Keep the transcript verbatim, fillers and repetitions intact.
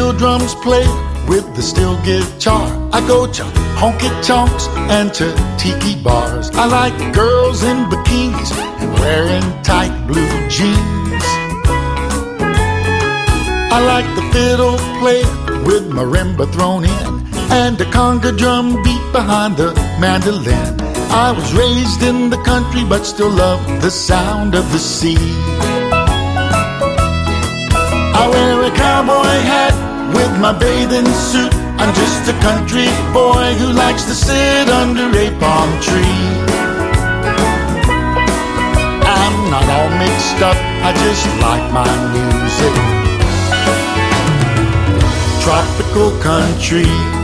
steel drums play with the steel guitar. I go to honky tonks and to tiki bars. I like girls in bikinis and wearing tight blue jeans. I like the fiddle player with marimba thrown in and a conga drum beat behind the mandolin. I was raised in the country but still love the sound of the sea. I wear a cowboy hat with my bathing suit. I'm just a country boy who likes to sit under a palm tree. I'm not all mixed up, I just like my music. Tropical country.